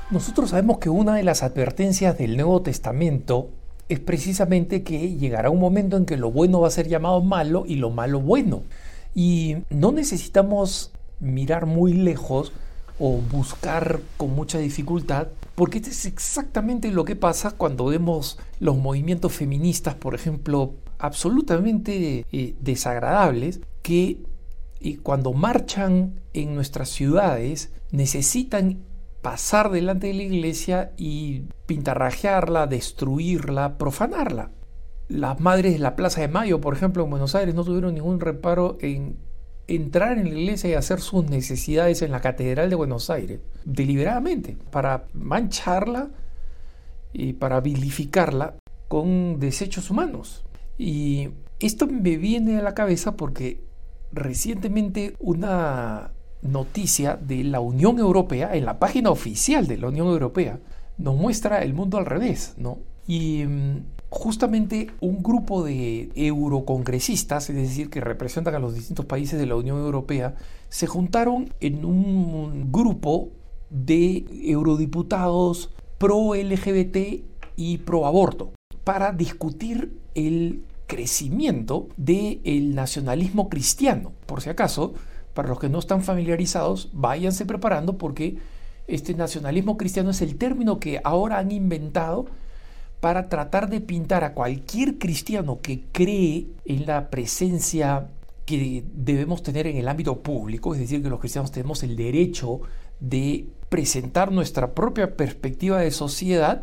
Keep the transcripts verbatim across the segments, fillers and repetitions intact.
Nosotros sabemos que una de las advertencias del Nuevo Testamento es precisamente que llegará un momento en que lo bueno va a ser llamado malo y lo malo bueno. Y no necesitamos mirar muy lejos o buscar con mucha dificultad, porque esto es exactamente lo que pasa cuando vemos los movimientos feministas, por ejemplo, absolutamente eh, desagradables, que eh, cuando marchan en nuestras ciudades necesitan pasar delante de la iglesia y pintarrajearla, destruirla, profanarla. Las madres de la Plaza de Mayo, por ejemplo, en Buenos Aires, no tuvieron ningún reparo en entrar en la iglesia y hacer sus necesidades en la Catedral de Buenos Aires, deliberadamente, para mancharla y para vilificarla con desechos humanos. Y esto me viene a la cabeza porque recientemente una noticia de la Unión Europea, en la página oficial de la Unión Europea, nos muestra el mundo al revés, ¿no? Y justamente un grupo de eurocongresistas, es decir, que representan a los distintos países de la Unión Europea, se juntaron en un grupo de eurodiputados pro L G B T y pro aborto para discutir el crecimiento del nacionalismo cristiano. Por si acaso, para los que no están familiarizados, váyanse preparando porque este nacionalismo cristiano es el término que ahora han inventado para tratar de pintar a cualquier cristiano que cree en la presencia que debemos tener en el ámbito público, es decir, que los cristianos tenemos el derecho de presentar nuestra propia perspectiva de sociedad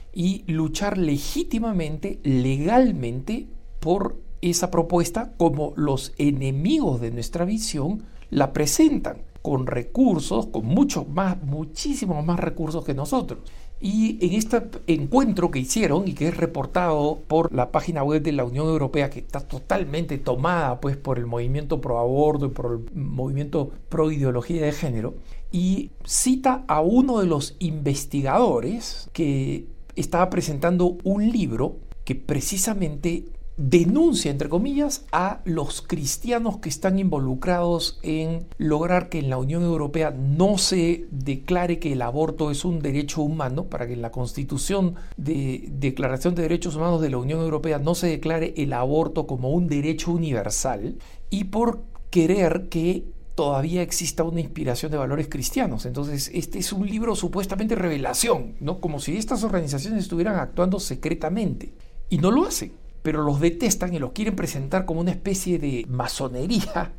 y luchar legítimamente, legalmente, por esa propuesta como los enemigos de nuestra visión la presentan, con recursos, con muchos más, muchísimos más recursos que nosotros. Y en este encuentro que hicieron y que es reportado por la página web de la Unión Europea, que está totalmente tomada pues por el movimiento pro aborto y por el movimiento pro ideología de género, y cita a uno de los investigadores que estaba presentando un libro que precisamente denuncia, entre comillas, a los cristianos que están involucrados en lograr que en la Unión Europea no se declare que el aborto es un derecho humano, para que en la Constitución de Declaración de Derechos Humanos de la Unión Europea no se declare el aborto como un derecho universal, y por querer que todavía exista una inspiración de valores cristianos. Entonces, este es un libro supuestamente revelación, ¿no? Como si estas organizaciones estuvieran actuando secretamente, y no lo hacen. Pero los detestan y los quieren presentar como una especie de masonería.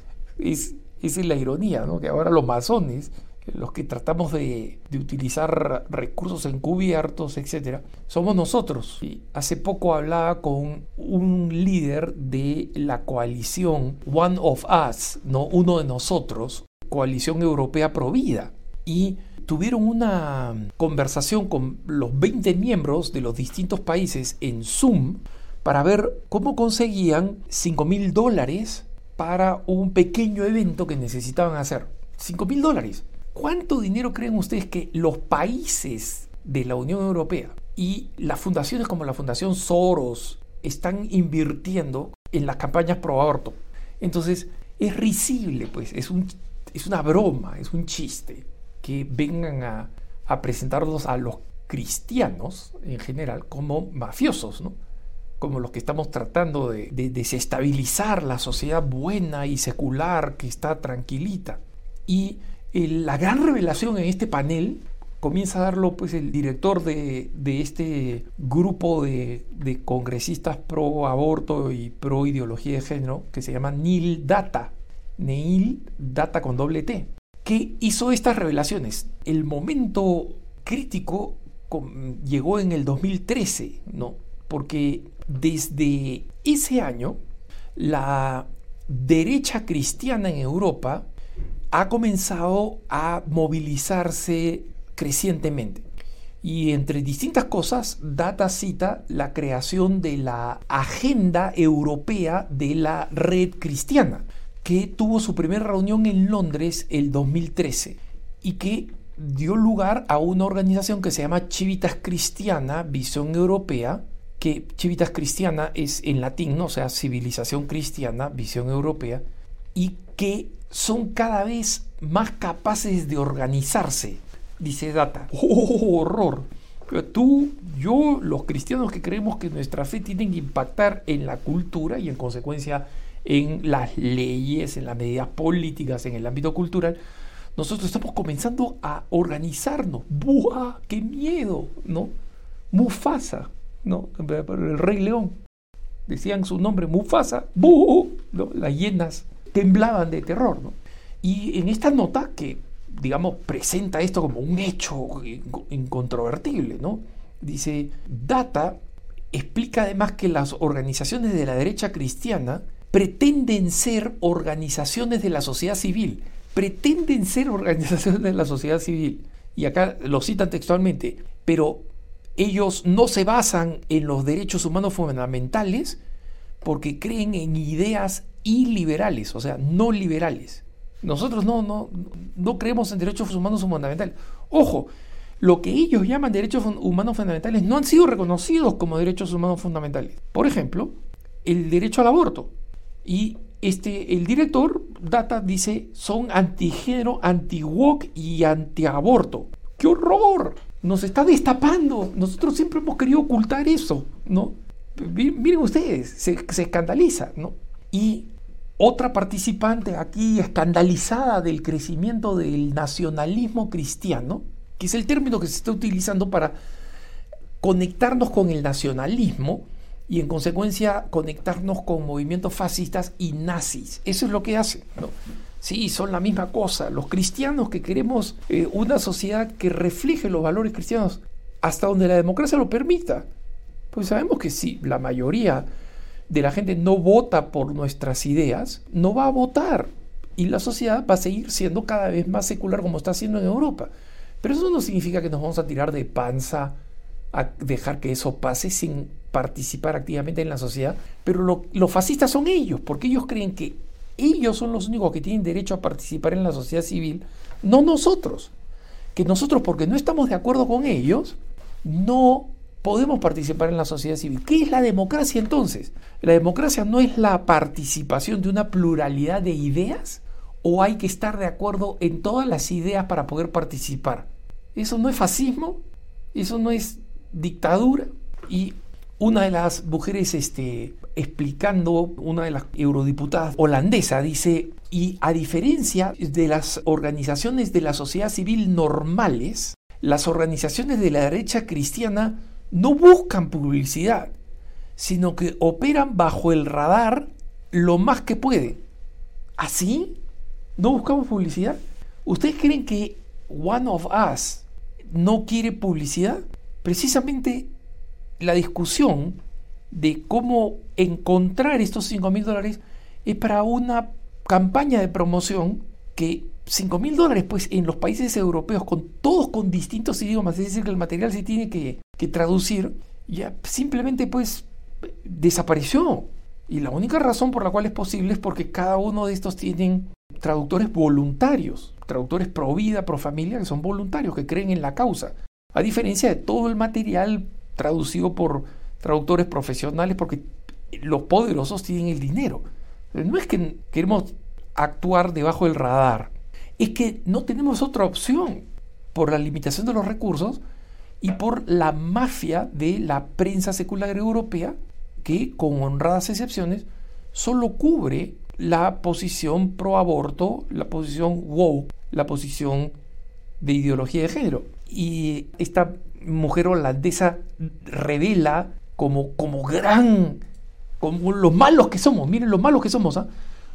Es, esa es la ironía, ¿no? Que ahora los masones, los que tratamos de, de utilizar recursos encubiertos, etcétera, somos nosotros. Y hace poco hablaba con un líder de la coalición One of Us, ¿no? Uno de nosotros, Coalición Europea Pro Vida. Y tuvieron una conversación con los veinte miembros de los distintos países en Zoom, para ver cómo conseguían cinco mil dólares para un pequeño evento que necesitaban hacer. cinco mil dólares. ¿Cuánto dinero creen ustedes que los países de la Unión Europea y las fundaciones como la Fundación Soros están invirtiendo en las campañas pro aborto? Entonces, es risible, pues, es, un, es una broma, es un chiste que vengan a, a presentarlos a los cristianos en general como mafiosos, ¿no? Como los que estamos tratando de, de desestabilizar la sociedad buena y secular que está tranquilita. Y el, la gran revelación en este panel comienza a darlo pues el director de, de este grupo de, de congresistas pro aborto y pro ideología de género, que se llama Neil Data, Neil Data con doble T, que hizo estas revelaciones. El momento crítico con, llegó en el dos mil trece, ¿no? Porque desde ese año la derecha cristiana en Europa ha comenzado a movilizarse crecientemente. Y entre distintas cosas, Data cita la creación de la Agenda Europea de la Red Cristiana, que tuvo su primera reunión en Londres el dos mil trece y que dio lugar a una organización que se llama Civitas Cristiana, Visión Europea, que Civitas Cristiana es en latín, ¿no? O sea, civilización cristiana, visión europea, y que son cada vez más capaces de organizarse Dice Data. ¡Oh, horror! Tú, yo, los cristianos que creemos que nuestra fe tiene que impactar en la cultura y en consecuencia en las leyes, en las medidas políticas, en el ámbito cultural, nosotros estamos comenzando a organizarnos. ¡Buah! ¡Qué miedo! ¿No? Mufasa, ¿no? El Rey León. Decían su nombre, Mufasa. ¡Buh! ¿No? Las hienas temblaban de terror, ¿no? Y en esta nota que, digamos, presenta esto como un hecho incontrovertible, ¿no? Dice, Data explica además que las organizaciones de la derecha cristiana pretenden ser organizaciones de la sociedad civil. Pretenden ser organizaciones de la sociedad civil. Y acá lo citan textualmente. Pero ellos no se basan en los derechos humanos fundamentales porque creen en ideas iliberales, o sea, no liberales. Nosotros no, no, no creemos en derechos humanos fundamentales. Ojo, lo que ellos llaman derechos humanos fundamentales no han sido reconocidos como derechos humanos fundamentales. Por ejemplo, el derecho al aborto. Y este, el director, Data, dice, son antigénero, anti-woke y anti-aborto. ¡Qué horror! Nos está destapando. Nosotros siempre hemos querido ocultar eso, ¿no? Miren ustedes, se, se escandaliza, ¿no? Y otra participante aquí escandalizada del crecimiento del nacionalismo cristiano, que es el término que se está utilizando para conectarnos con el nacionalismo y en consecuencia conectarnos con movimientos fascistas y nazis. Eso es lo que hacen, ¿no? Sí, son la misma cosa. Los cristianos que queremos eh, una sociedad que refleje los valores cristianos hasta donde la democracia lo permita. Pues sabemos que si la mayoría de la gente no vota por nuestras ideas, no va a votar. Y la sociedad va a seguir siendo cada vez más secular como está haciendo en Europa. Pero eso no significa que nos vamos a tirar de panza a dejar que eso pase sin participar activamente en la sociedad. Pero lo, los fascistas son ellos, porque ellos creen que ellos son los únicos que tienen derecho a participar en la sociedad civil, no nosotros. Que nosotros, porque no estamos de acuerdo con ellos, no podemos participar en la sociedad civil. ¿Qué es la democracia entonces? ¿La democracia no es la participación de una pluralidad de ideas? ¿O hay que estar de acuerdo en todas las ideas para poder participar? ¿Eso no es fascismo? ¿Eso no es dictadura? Y una de las mujeres este, explicando, una de las eurodiputadas holandesa, dice, y a diferencia de las organizaciones de la sociedad civil normales, las organizaciones de la derecha cristiana no buscan publicidad, sino que operan bajo el radar lo más que pueden. ¿Así? ¿No buscamos publicidad? ¿Ustedes creen que One of Us no quiere publicidad? Precisamente la discusión de cómo encontrar estos cinco mil dólares es para una campaña de promoción que cinco mil dólares pues en los países europeos, con todos con distintos idiomas, es decir que el material se tiene que, que traducir, ya simplemente pues desapareció. Y la única razón por la cual es posible es porque cada uno de estos tienen traductores voluntarios, traductores pro vida, pro familia, que son voluntarios, que creen en la causa, a diferencia de todo el material traducido por traductores profesionales, porque los poderosos tienen el dinero. No es que queremos actuar debajo del radar, es que no tenemos otra opción por la limitación de los recursos y por la mafia de la prensa secular europea, que con honradas excepciones solo cubre la posición pro aborto, la posición woke, la posición de ideología de género. Y esta mujer holandesa revela como, como gran, como los malos que somos, miren los malos que somos, ¿eh?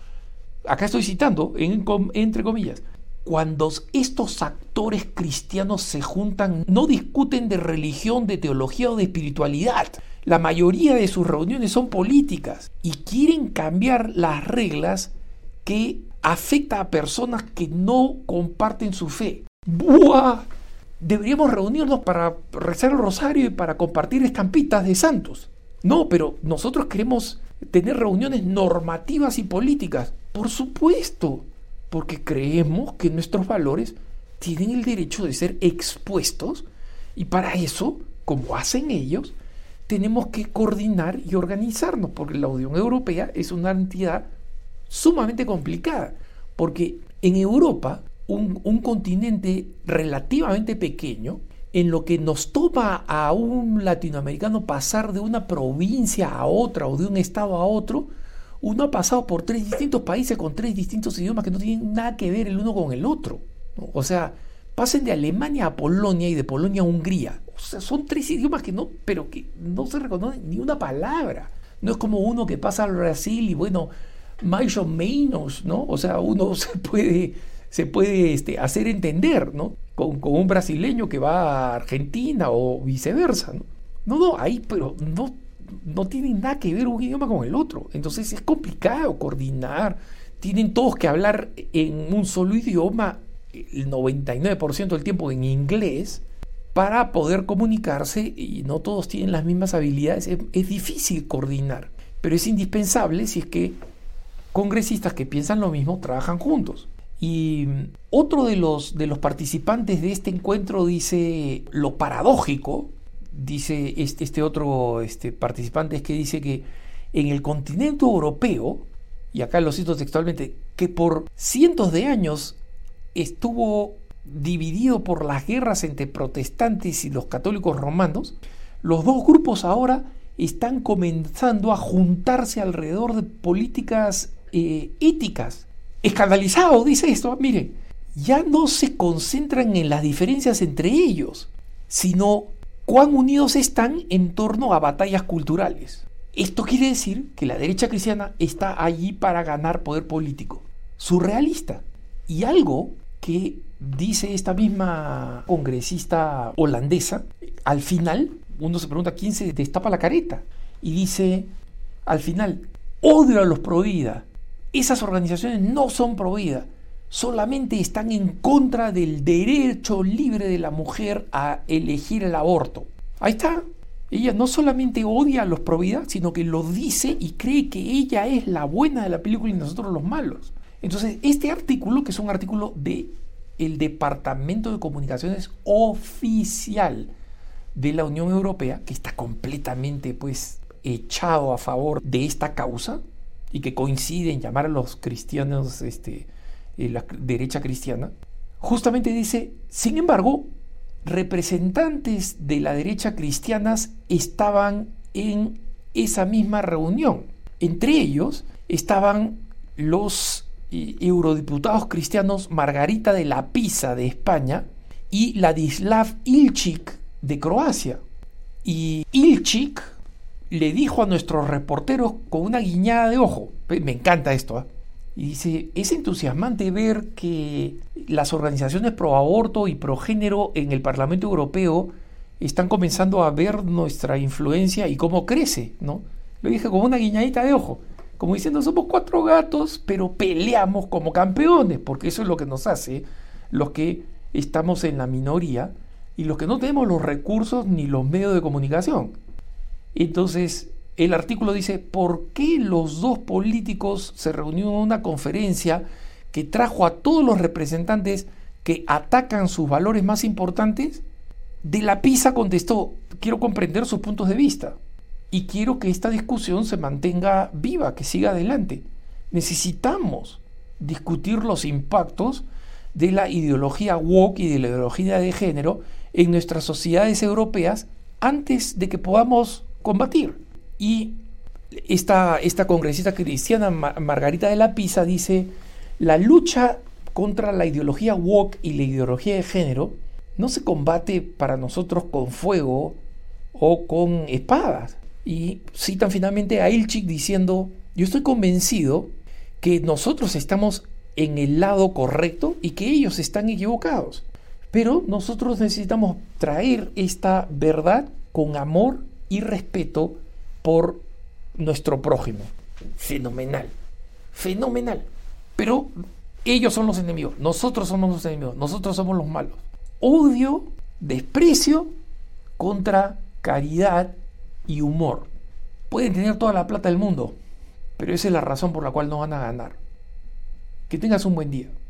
Acá estoy citando, en, entre comillas, cuando estos actores cristianos se juntan, no discuten de religión, de teología o de espiritualidad. La mayoría de sus reuniones son políticas y quieren cambiar las reglas que afectan a personas que no comparten su fe. ¡Buah! Deberíamos reunirnos para rezar el rosario y para compartir estampitas de santos. No, pero nosotros queremos tener reuniones normativas y políticas. Por supuesto, porque creemos que nuestros valores tienen el derecho de ser expuestos y para eso, como hacen ellos, tenemos que coordinar y organizarnos, porque la Unión Europea es una entidad sumamente complicada, porque en Europa un, un continente relativamente pequeño, en lo que nos toma a un latinoamericano pasar de una provincia a otra o de un estado a otro. Uno ha pasado por tres distintos países con tres distintos idiomas que no tienen nada que ver el uno con el otro, ¿no? O sea, pasen de Alemania a Polonia y de Polonia a Hungría. O sea, son tres idiomas que no, pero que no se reconocen ni una palabra. No es como uno que pasa al Brasil y bueno, más o menos, ¿no? O sea, uno se puede, se puede este, hacer entender, ¿no? Con, con un brasileño que va a Argentina o viceversa, ¿no? No, no, ahí, pero no, no tienen nada que ver un idioma con el otro. Entonces es complicado coordinar. Tienen todos que hablar en un solo idioma, el noventa y nueve por ciento del tiempo en inglés, para poder comunicarse, y no todos tienen las mismas habilidades. Es, es difícil coordinar, pero es indispensable si es que congresistas que piensan lo mismo trabajan juntos. Y otro de los, de los participantes de este encuentro dice lo paradójico, dice este, este otro este, participante, es que dice que en el continente europeo, y acá lo cito textualmente, que por cientos de años estuvo dividido por las guerras entre protestantes y los católicos romanos, los dos grupos ahora están comenzando a juntarse alrededor de políticas eh, éticas. Escandalizado, dice esto, mire, ya no se concentran en las diferencias entre ellos, sino cuán unidos están en torno a batallas culturales. Esto quiere decir que la derecha cristiana está allí para ganar poder político. Surrealista. Y algo que dice esta misma congresista holandesa, al final, uno se pregunta quién se destapa la careta, y dice, al final, odio a los provida. Esas organizaciones no son provida, solamente están en contra del derecho libre de la mujer a elegir el aborto. Ahí está. Ella no solamente odia a los provida, sino que lo dice y cree que ella es la buena de la película y nosotros los malos. Entonces, este artículo, que es un artículo de el Departamento de Comunicaciones oficial de la Unión Europea, que está completamente pues echado a favor de esta causa y que coincide en llamar a los cristianos este, eh, la derecha cristiana, justamente dice, sin embargo, representantes de la derecha cristianas estaban en esa misma reunión. Entre ellos estaban los eurodiputados cristianos Margarita de la Pisa de España y Ladislav Ilčík de Croacia. Y Ilčík le dijo a nuestros reporteros con una guiñada de ojo, me encanta esto, ¿eh? Y dice, es entusiasmante ver que las organizaciones pro aborto y pro género en el Parlamento Europeo están comenzando a ver nuestra influencia y cómo crece, ¿no? Lo dije con una guiñadita de ojo, como diciendo, somos cuatro gatos, pero peleamos como campeones, porque eso es lo que nos hace los que estamos en la minoría y los que no tenemos los recursos ni los medios de comunicación. Entonces, el artículo dice, ¿por qué los dos políticos se reunieron en una conferencia que trajo a todos los representantes que atacan sus valores más importantes? De la Pisa contestó, quiero comprender sus puntos de vista. Y quiero que esta discusión se mantenga viva, que siga adelante. Necesitamos discutir los impactos de la ideología woke y de la ideología de género en nuestras sociedades europeas antes de que podamos combatir. Y esta, esta congresista cristiana Margarita de la Pisa dice, la lucha contra la ideología woke y la ideología de género no se combate para nosotros con fuego o con espadas. Y citan finalmente a Ilčík diciendo, yo estoy convencido que nosotros estamos en el lado correcto y que ellos están equivocados. Pero nosotros necesitamos traer esta verdad con amor y respeto por nuestro prójimo. Fenomenal, fenomenal. Pero ellos son los enemigos, nosotros somos los enemigos, nosotros somos los malos. Odio, desprecio contra caridad y humor. Pueden tener toda la plata del mundo, pero esa es la razón por la cual no van a ganar. Que tengas un buen día.